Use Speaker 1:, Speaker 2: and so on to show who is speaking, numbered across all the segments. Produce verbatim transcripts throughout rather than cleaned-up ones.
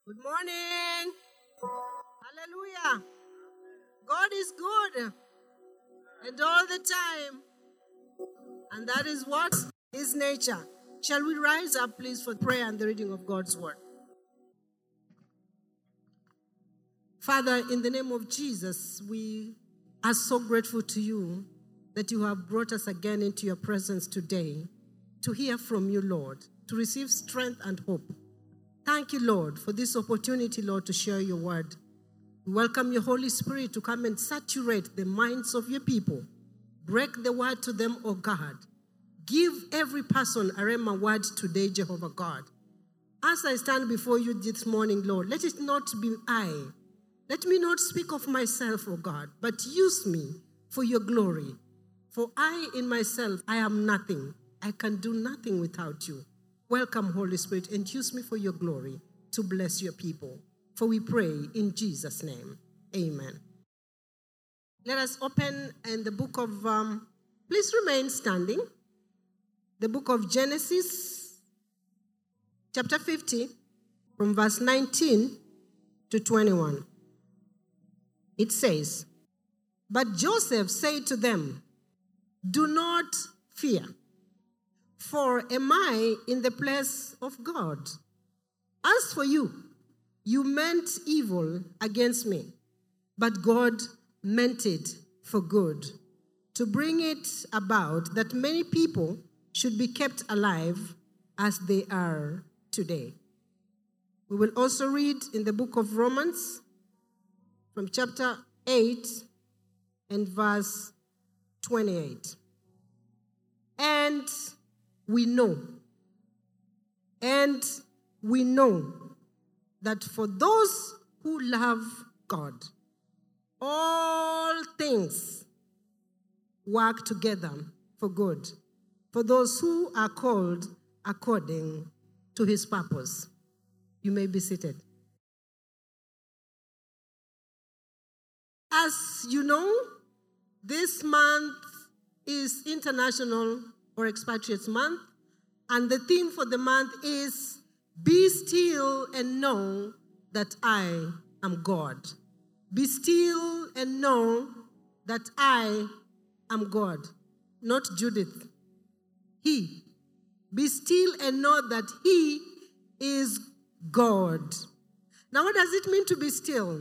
Speaker 1: Good morning. Hallelujah. God is good and all the time. And that is what is nature. Shall we rise up, please, for prayer and the reading of God's word? Father, in the name of Jesus, we are so grateful to you that you have brought us again into your presence today to hear from you, Lord, to receive strength and hope. Thank you, Lord, for this opportunity, Lord, to share your word. We welcome your Holy Spirit to come and saturate the minds of your people. Break the word to them, O God. Give every person a rhema word today, Jehovah God. As I stand before you this morning, Lord, let it not be I. Let me not speak of myself, O God, but use me for your glory. For I in myself, I am nothing. I can do nothing without you. Welcome, Holy Spirit, and use me for your glory to bless your people. For we pray in Jesus' name. Amen. Let us open in the book of, um, please remain standing. The book of Genesis, chapter fifty, from verse nineteen to twenty-one. It says, "But Joseph said to them, 'Do not fear, for am I in the place of God? As for you, you meant evil against me, but God meant it for good, to bring it about that many people should be kept alive as they are today.'" We will also read in the book of Romans from chapter eight and verse twenty-eight. And we know, and we know that for those who love God, all things work together for good, for those who are called according to his purpose. You may be seated. As you know, this month is International or Expatriates Month, and the theme for the month is "Be still and know that I am God." Be still and know that I am God. Not Judith. He. Be still and know that he is God. Now, what does it mean to be still?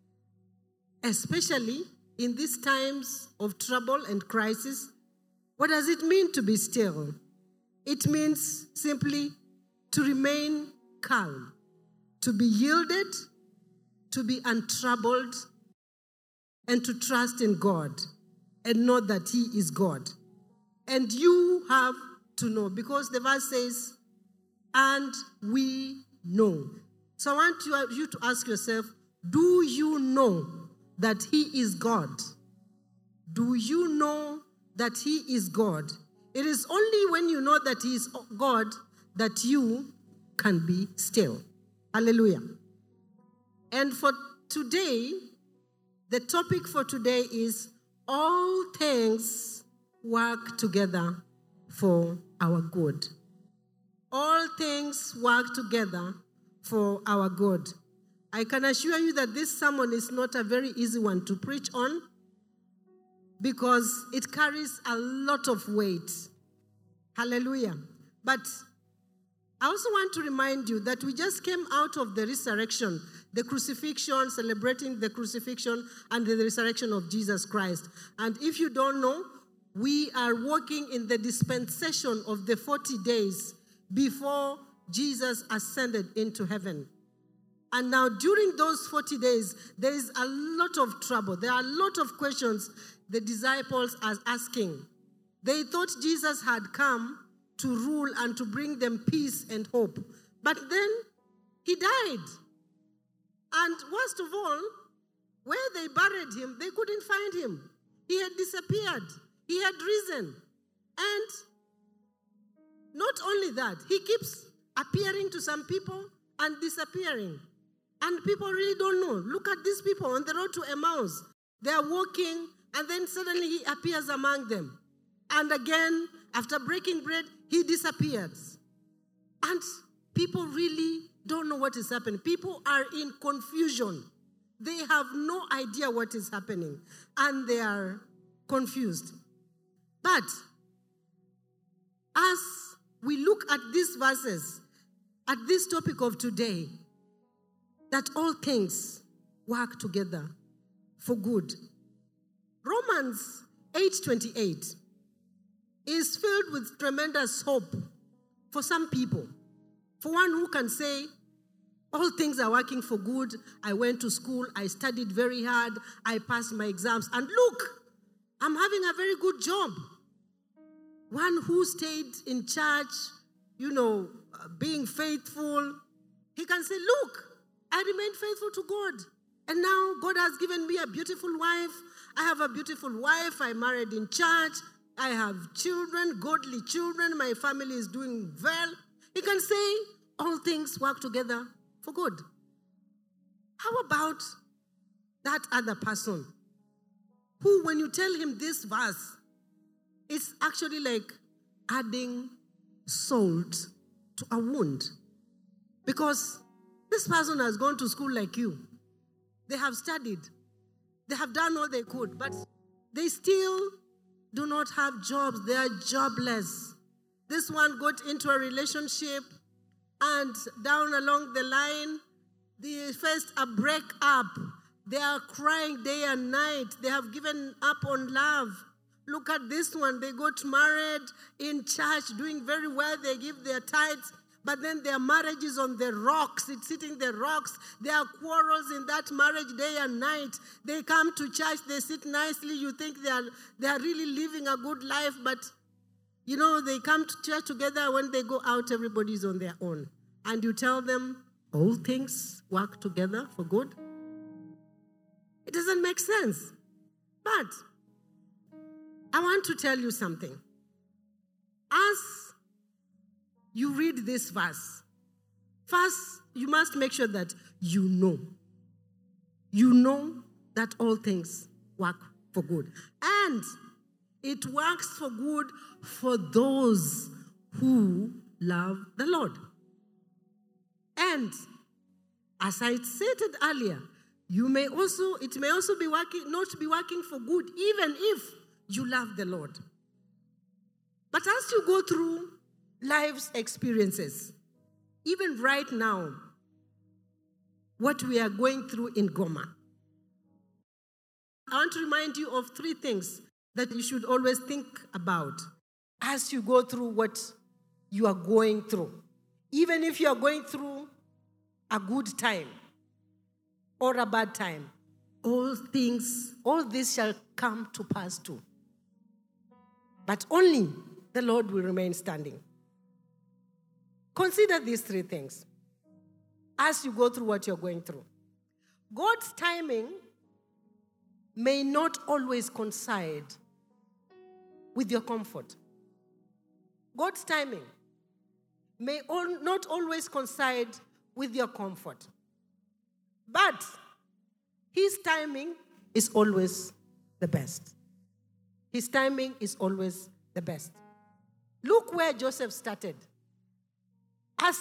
Speaker 1: Especially in these times of trouble and crisis, what does it mean to be still? It means simply to remain calm, to be yielded, to be untroubled, and to trust in God and know that he is God. And you have to know, because the verse says, "And we know." So I want you, you to ask yourself, do you know that he is God? Do you know that he is God? It is only when you know that he is God that you can be still. Hallelujah. And for today, the topic for today is all things work together for our good. All things work together for our good. I can assure you that this sermon is not a very easy one to preach on, because it carries a lot of weight. Hallelujah. But I also want to remind you that we just came out of the resurrection, the crucifixion, celebrating the crucifixion and the resurrection of Jesus Christ. And if you don't know, we are walking in the dispensation of the forty days before Jesus ascended into heaven. And now during those forty days, there is a lot of trouble. There are a lot of questions the disciples are asking. They thought Jesus had come to rule and to bring them peace and hope. But then he died. And worst of all, where they buried him, they couldn't find him. He had disappeared. He had risen. And not only that, he keeps appearing to some people and disappearing. And people really don't know. Look at these people on the road to Emmaus. They are walking, and then suddenly he appears among them. And again, after breaking bread, he disappears. And people really don't know what is happening. People are in confusion. They have no idea what is happening, and they are confused. But as we look at these verses, at this topic of today, that all things work together for good. Romans eight twenty-eight is filled with tremendous hope for some people. For one who can say, all things are working for good. I went to school, I studied very hard, I passed my exams, and look, I'm having a very good job. One who stayed in church, you know, uh, being faithful, he can say, look, I remained faithful to God. And now God has given me a beautiful wife. I have a beautiful wife. I married in church. I have children, godly children. My family is doing well. He can say, all things work together for good. How about that other person who, when you tell him this verse, it's actually like adding salt to a wound? Because this person has gone to school like you. They have studied. They have done all they could, but they still do not have jobs. They are jobless. This one got into a relationship, and down along the line, they faced a breakup. They are crying day and night. They have given up on love. Look at this one. They got married in church, doing very well. They give their tithes, but then their marriage is on the rocks. It's hitting the rocks. There are quarrels in that marriage day and night. They come to church. They sit nicely. You think they are, they are really living a good life, but you know, they come to church together. When they go out, everybody's on their own. And you tell them, all things work together for good. It doesn't make sense. But I want to tell you something. As you read this verse, first, you must make sure that you know. You know that all things work for good. And it works for good for those who love the Lord. And as I stated earlier, you may also, it may also be working, not be working for good, even if you love the Lord. But as you go through life's experiences, even right now, what we are going through in Goma, I want to remind you of three things that you should always think about as you go through what you are going through. Even if you are going through a good time or a bad time, all things, all this shall come to pass too. But only the Lord will remain standing. Consider these three things as you go through what you're going through. God's timing may not always coincide with your comfort. God's timing may all, not always coincide with your comfort. But his timing is always the best. His timing is always the best. Look where Joseph started. As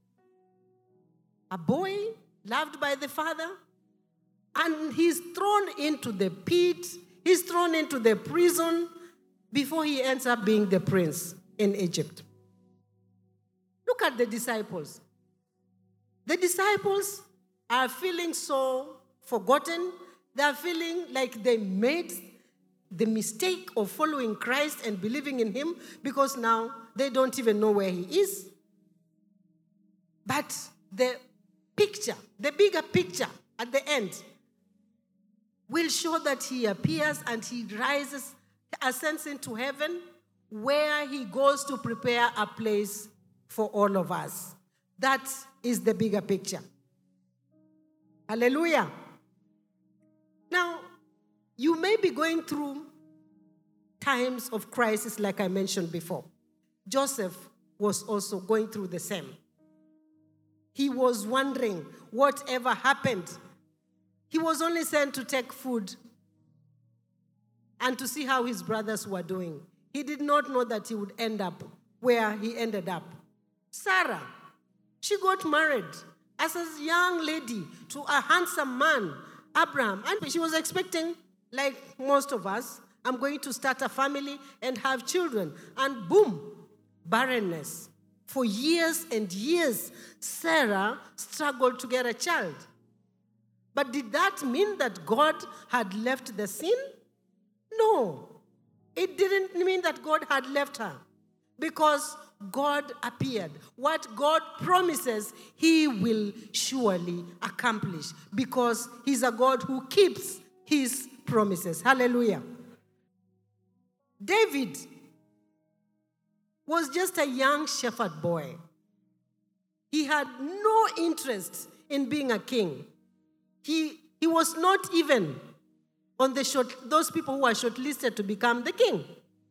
Speaker 1: a boy loved by the father, and he's thrown into the pit, he's thrown into the prison before he ends up being the prince in Egypt. Look at the disciples. The disciples are feeling so forgotten. They are feeling like they made the mistake of following Christ and believing in him, because now they don't even know where he is. But the picture, the bigger picture at the end, will show that he appears and he rises, ascends into heaven, where he goes to prepare a place for all of us. That is the bigger picture. Hallelujah. Now, you may be going through times of crisis, like I mentioned before. Joseph was also going through the same. He was wondering whatever happened. He was only sent to take food and to see how his brothers were doing. He did not know that he would end up where he ended up. Sarah, she got married as a young lady to a handsome man, Abraham. And she was expecting, like most of us, I'm going to start a family and have children. And boom, barrenness. For years and years, Sarah struggled to get a child. But did that mean that God had left the sin? No. It didn't mean that God had left her, because God appeared. What God promises, he will surely accomplish, because he's a God who keeps his promises. Hallelujah. David was just a young shepherd boy. He had no interest in being a king. He, he was not even on the short, those people who were shortlisted to become the king.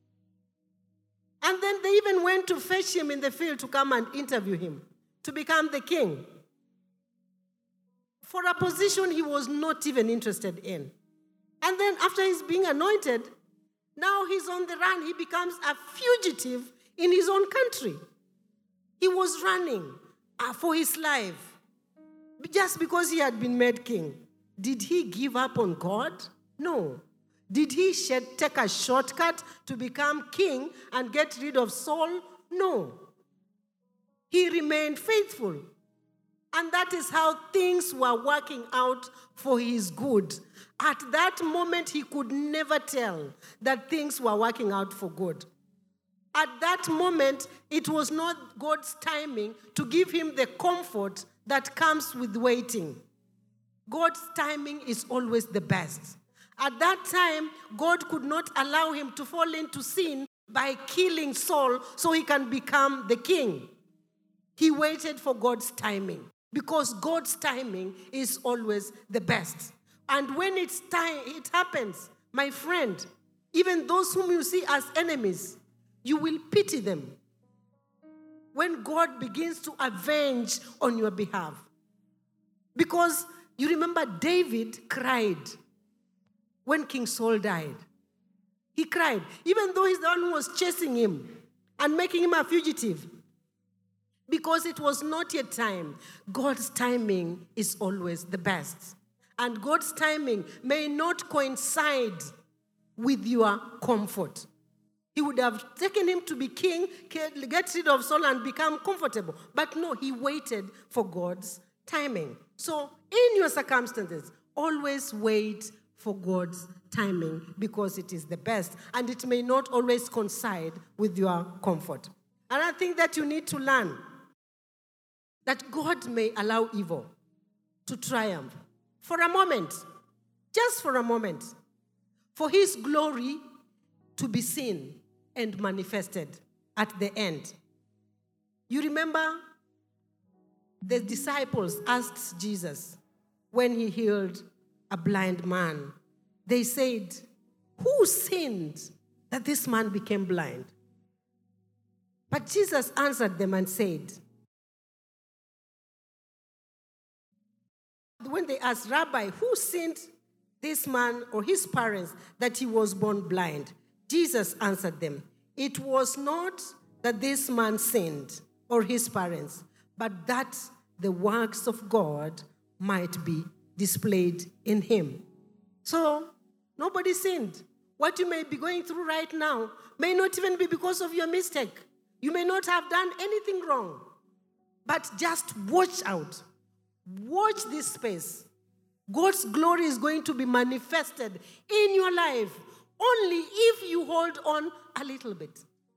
Speaker 1: And then they even went to fetch him in the field to come and interview him to become the king, for a position he was not even interested in. And then after he's being anointed, now he's on the run. He becomes a fugitive in his own country. He was running uh, for his life just because he had been made king. Did he give up on God? No. Did he shed, take a shortcut to become king and get rid of Saul? No. He remained faithful. And that is how things were working out for his good. At that moment, he could never tell that things were working out for good. At that moment, it was not God's timing to give him the comfort that comes with waiting. God's timing is always the best. At that time, God could not allow him to fall into sin by killing Saul so he can become the king. He waited for God's timing, because God's timing is always the best. And when it's time, it happens, my friend, even those whom you see as enemies, you will pity them when God begins to avenge on your behalf. Because you remember David cried when King Saul died. He cried, even though he's the one who was chasing him and making him a fugitive. Because it was not yet time. God's timing is always the best. And God's timing may not coincide with your comfort. He would have taken him to be king, get rid of Saul and become comfortable. But no, he waited for God's timing. So in your circumstances, always wait for God's timing, because it is the best. And it may not always coincide with your comfort. And I think that you need to learn that God may allow evil to triumph for a moment, just for a moment, for his glory to be seen and manifested at the end. You remember the disciples asked Jesus when he healed a blind man. They said, who sinned that this man became blind? But Jesus answered them and said, when they asked, Rabbi, who sinned, this man or his parents, that he was born blind? Jesus answered them, it was not that this man sinned or his parents, but that the works of God might be displayed in him. So, nobody sinned. What you may be going through right now may not even be because of your mistake. You may not have done anything wrong. But just watch out. Watch this space. God's glory is going to be manifested in your life only if you hold on a little bit.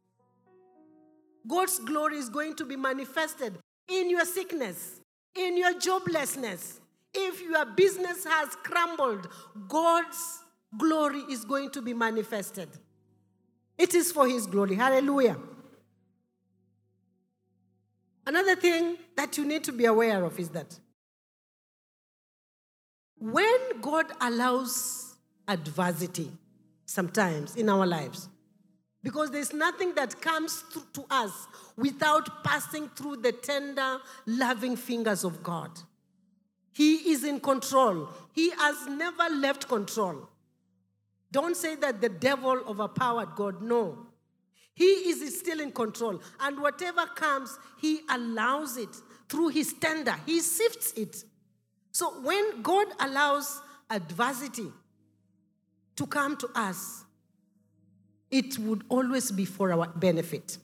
Speaker 1: God's glory is going to be manifested in your sickness, in your joblessness. If your business has crumbled, God's glory is going to be manifested. It is for his glory. Hallelujah. Another thing that you need to be aware of is that when God allows adversity sometimes in our lives, because there's nothing that comes to us without passing through the tender, loving fingers of God. He is in control. He has never left control. Don't say that the devil overpowered God. No. He is still in control. And whatever comes, he allows it through his tender. He sifts it. So when God allows adversity to come to us, it would always be for our benefit.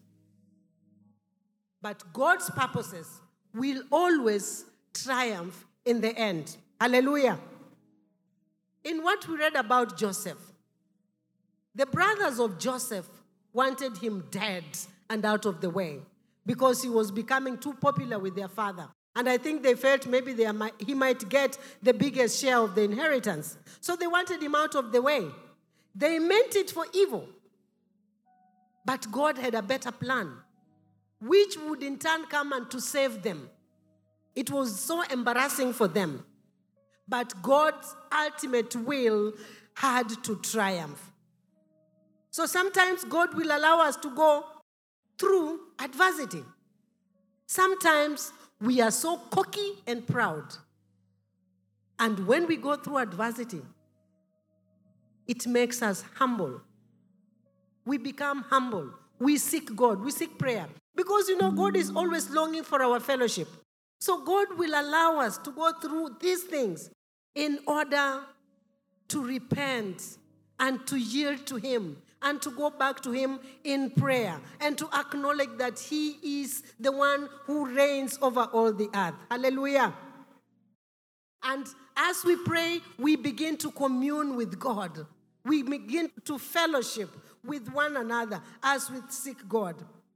Speaker 1: But God's purposes will always triumph in the end. Hallelujah. In what we read about Joseph, the brothers of Joseph wanted him dead and out of the way because he was becoming too popular with their father. And I think they felt maybe they might, he might get the biggest share of the inheritance. So they wanted him out of the way. They meant it for evil. But God had a better plan, which would in turn come and to save them. It was so embarrassing for them. But God's ultimate will had to triumph. So sometimes God will allow us to go through adversity. Sometimes we are so cocky and proud. And when we go through adversity, it makes us humble. We become humble. We seek God. We seek prayer. Because, you know, God is always longing for our fellowship. So God will allow us to go through these things in order to repent and to yield to him and to go back to him in prayer and to acknowledge that he is the one who reigns over all the earth. Hallelujah. And as we pray, we begin to commune with God. We begin to fellowship with one another as we seek God.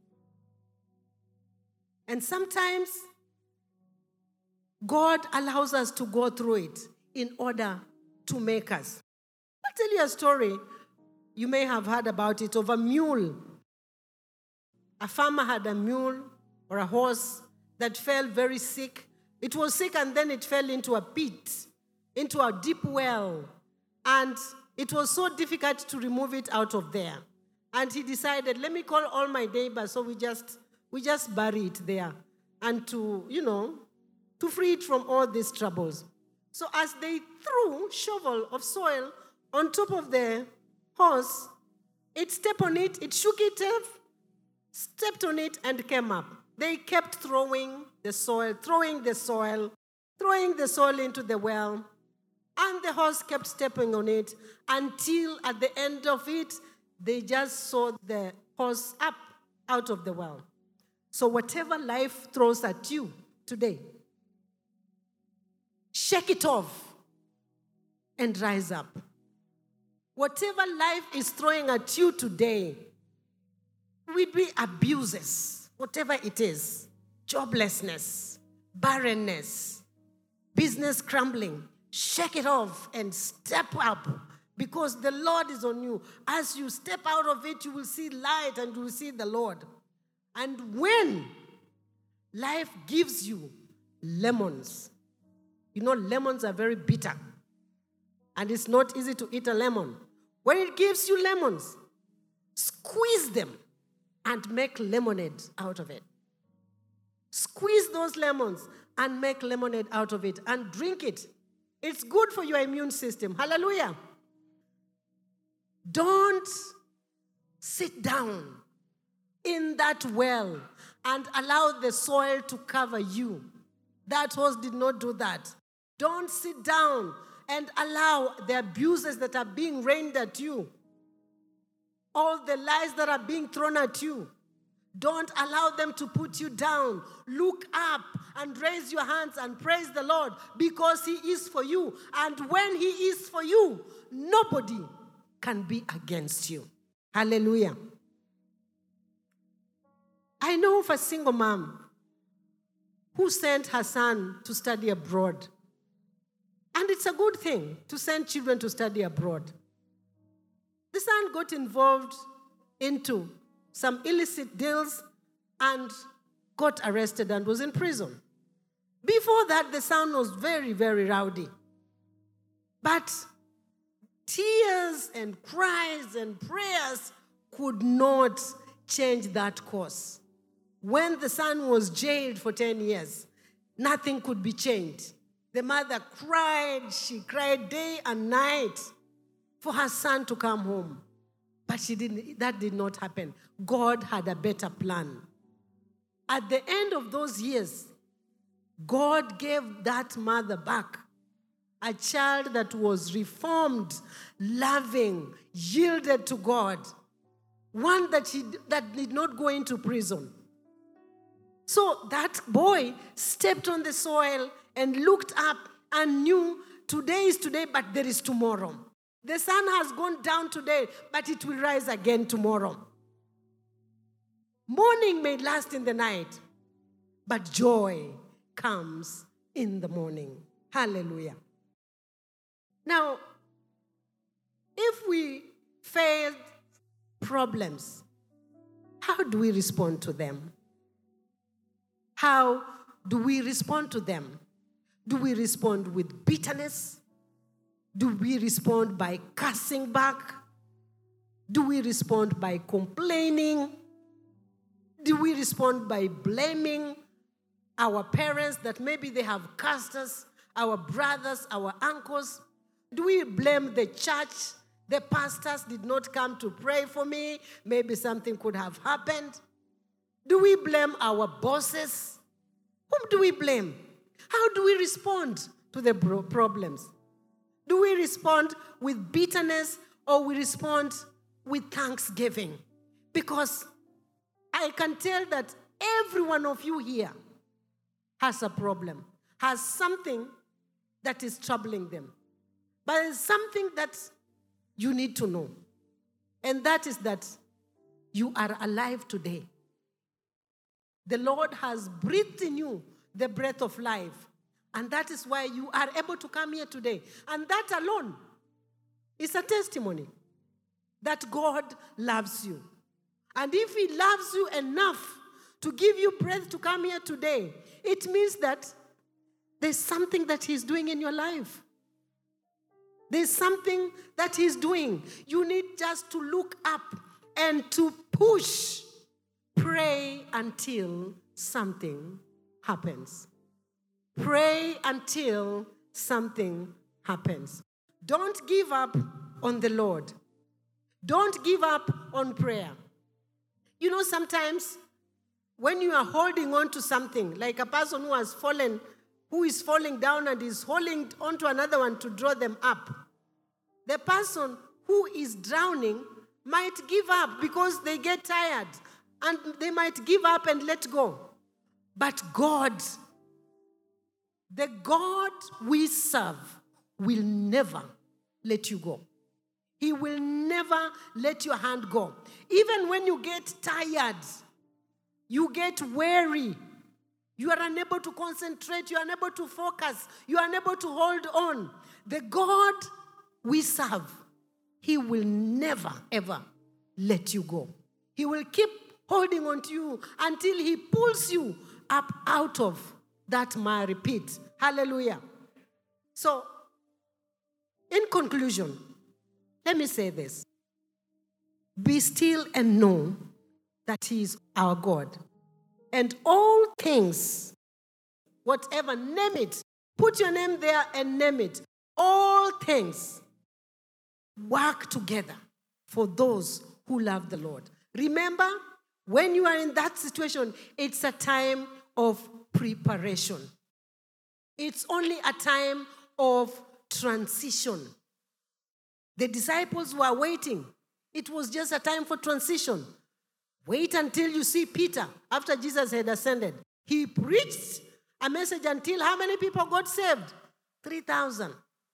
Speaker 1: And sometimes God allows us to go through it in order to make us. I'll tell you a story. You may have heard about it, of a mule. A farmer had a mule or a horse that fell very sick. It was sick and then it fell into a pit, into a deep well. And it was so difficult to remove it out of there. And he decided, let me call all my neighbors, so we just we just bury it there. And to, you know, to free it from all these troubles. So as they threw shovel of soil on top of the horse, it stepped on it, it shook it off, stepped on it, and came up. They kept throwing the soil, throwing the soil, throwing the soil into the well, and the horse kept stepping on it until at the end of it, they just saw the horse up out of the well. So whatever life throws at you today, shake it off and rise up. Whatever life is throwing at you today, will be abuses, whatever it is, joblessness, barrenness, business crumbling, shake it off and step up because the Lord is on you. As you step out of it, you will see light and you will see the Lord. And when life gives you lemons, you know lemons are very bitter. And it's not easy to eat a lemon. When it gives you lemons, squeeze them and make lemonade out of it. Squeeze those lemons and make lemonade out of it and drink it. It's good for your immune system. Hallelujah. Don't sit down in that well and allow the soil to cover you. That horse did not do that. Don't sit down and allow the abuses that are being rained at you, all the lies that are being thrown at you. Don't allow them to put you down. Look up and raise your hands and praise the Lord because he is for you. And when he is for you, nobody can be against you. Hallelujah. I know of a single mom who sent her son to study abroad. And it's a good thing to send children to study abroad. The son got involved into some illicit deals and got arrested and was in prison. Before that, the son was very, very rowdy. But tears and cries and prayers could not change that course. When the son was jailed for ten years, nothing could be changed. The mother cried, she cried day and night for her son to come home. But she didn't, that did not happen. God had a better plan. At the end of those years, God gave that mother back a child that was reformed, loving, yielded to God, one that, she, that did not go into prison. So that boy stepped on the soil and looked up and knew today is today, but there is tomorrow. The sun has gone down today, but it will rise again tomorrow. Morning may last in the night, but joy comes in the morning. Hallelujah. Now, if we face problems, how do we respond to them? How do we respond to them? Do we respond with bitterness? Do we respond by cursing back? Do we respond by complaining? Do we respond by blaming our parents that maybe they have cursed us, our brothers, our uncles? Do we blame the church? The pastors did not come to pray for me. Maybe something could have happened. Do we blame our bosses? Whom do we blame? How do we respond to the problems? Do we respond with bitterness or we respond with thanksgiving? Because I can tell that every one of you here has a problem, has something that is troubling them. But there's something that you need to know. And that is that you are alive today. The Lord has breathed in you the breath of life. And that is why you are able to come here today. And that alone is a testimony that God loves you. And if He loves you enough to give you breath to come here today, it means that there's something that He's doing in your life. There's something that He's doing. You need just to look up and to push. Pray until something happens. Pray until something happens. Don't give up on the Lord. Don't give up on prayer. You know, sometimes when you are holding on to something, like a person who has fallen, who is falling down and is holding onto another one to draw them up, the person who is drowning might give up because they get tired and they might give up and let go. But God, the God we serve, will never let you go. He will never let your hand go. Even when you get tired, you get weary, you are unable to concentrate, you are unable to focus, you are unable to hold on. The God we serve, He will never, ever let you go. He will keep holding on to you until He pulls you up out of that miry pit. Hallelujah. So, in conclusion, let me say this. Be still and know that He is our God. And all things, whatever, name it. Put your name there and name it. All things work together for those who love the Lord. Remember, when you are in that situation, it's a time of preparation. It's only a time of transition. The disciples were waiting. It was just a time for transition. Wait until you see Peter after Jesus had ascended. He preached a message until how many people got saved? three thousand.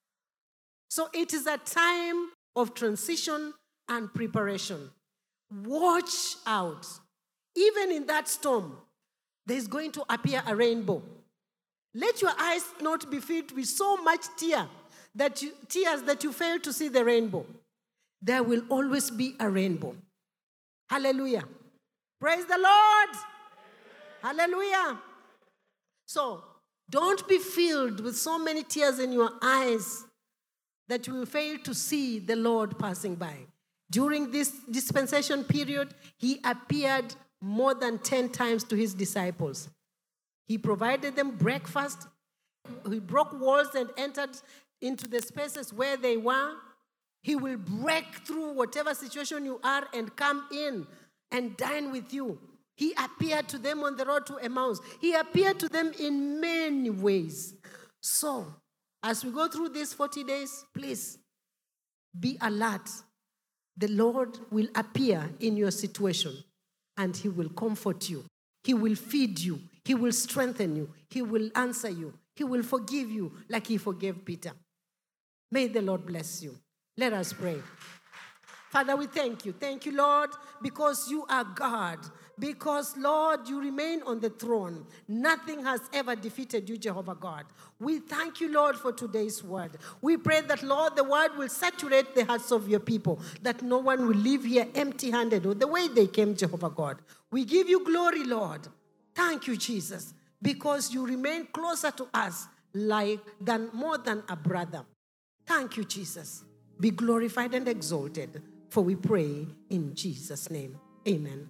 Speaker 1: So it is a time of transition and preparation. Watch out. Even in that storm, there's going to appear a rainbow. Let your eyes not be filled with so much tear that you, tears that you fail to see the rainbow. There will always be a rainbow. Hallelujah. Praise the Lord. Amen. Hallelujah. So, don't be filled with so many tears in your eyes that you will fail to see the Lord passing by. During this dispensation period, He appeared more than ten times to His disciples. He provided them breakfast. He broke walls and entered into the spaces where they were. He will break through whatever situation you are and come in and dine with you. He appeared to them on the road to Emmaus. He appeared to them in many ways. So, as we go through these forty days, please be alert. The Lord will appear in your situation and he will comfort you. He will feed you. He will strengthen you. He will answer you. He will forgive you like he forgave Peter. May the Lord bless you. Let us pray. Father, we thank you. Thank you, Lord, because you are God. Because, Lord, you remain on the throne. Nothing has ever defeated you, Jehovah God. We thank you, Lord, for today's word. We pray that, Lord, the word will saturate the hearts of your people, that no one will leave here empty-handed or the way they came, Jehovah God. We give you glory, Lord. Thank you, Jesus, because you remain closer to us like than more than a brother. Thank you, Jesus. Be glorified and exalted, for we pray in Jesus' name. Amen.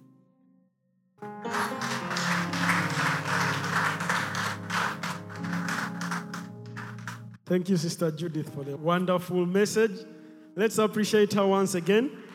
Speaker 2: Thank you, Sister Judith, for the wonderful message. Let's appreciate her once again.